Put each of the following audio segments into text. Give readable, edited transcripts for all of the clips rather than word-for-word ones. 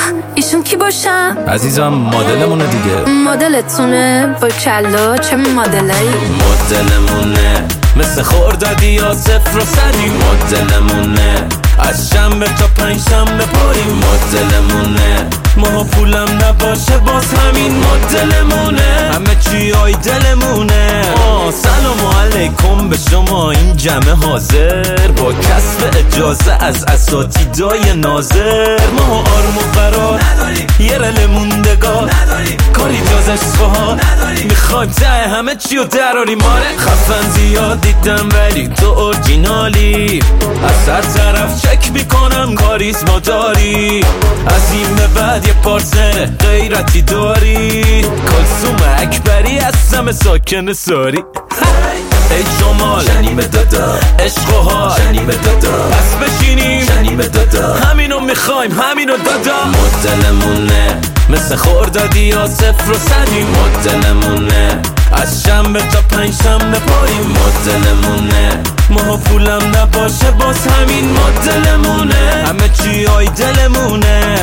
ایشون کی باشم؟ عزیزم مدلمونه دیگه. مدلتونه با کلا چه مدلایی؟ مدلمونه مثل خوردادی یا 0 و 100. مدلمونه از شنبه تا پنجشنبه پریم. مدلمونه ما پولم نباشه باز همین مدلمونه. همه چی های دلمونه. سلام علیکم به شما این جمع حاضر، با کسب اجازه از اساتیدای ناظر. ما آرم و قرار نداریم، یه رل موندگار نداریم، کاری جز عشقها نداریم، میخوایم ته همه چی رو دراریم. آره خفن زیاد دیدم ولی تو اورجینالی، از هر طرف چک میکنم کاریزما داری، از این به بعد یه پارتنر غیرتی داری. کلثوم اکبری هستم ساکن ساری. ای جمال شنیم دادا، عشق و حال شنیم دادا، پس بشینیم شنیم دادا، همینو میخوایم همینو دادا. مدلمونه مثل خوردادی یا 0 و 100. مدلمونه از شنبه تا پنجشنبه پاییم. مدلمونه ما پولم نباشه باز همین مدلمونه. همه چی های دلمونه.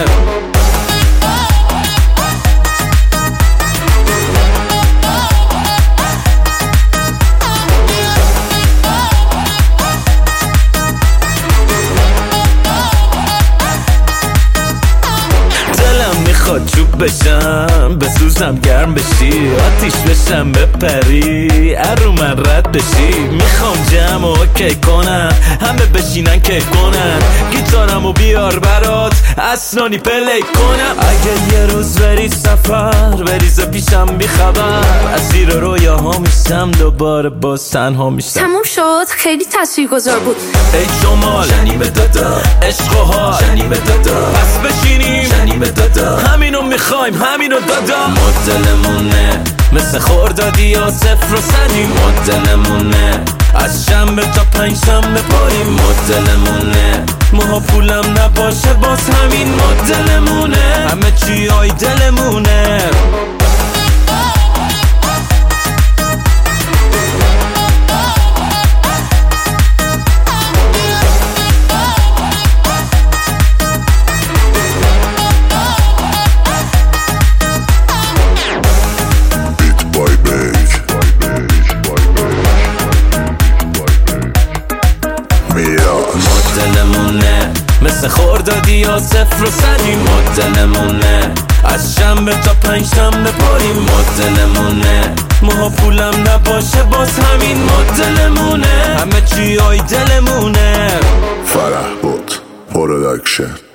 میخواد چوب بشم بسوزم گرم بشی، آتیش بشم بپری ارو من رد بشی. میخوام جمع و اوکی کنم همه بشینن که کنن، گیتارمو بیار برات اسنانی پلی کنم. اگه یه روز بری سفر بریز پیشم بی خبر، اسیر رویاها میشم دوباره باز تنها میشم. تموم شد، خیلی تاثیرگذار بود. ای جمال شنیم دادا، عشق و حال شنیم دادا، پس بشینیم شنیم دادا، همینو میخوایم همینو دادا. مدلمونه مثل خوردادی یا 0 و 100. مدلمونه از شنبه تا پنجشنبه پریم. مدلمونه ما پولم نباشه باز همین مدلمونه. همه چی های دلمونه. مدلمونه مثل خوردادی یا 0 و 100. مدلمونه از شنبه تا پنجشنبه پریم. مدلمونه ما پولم نباشه باز همین مدلمونه. همه چی های دلمونه. فرح بود پروداکشن.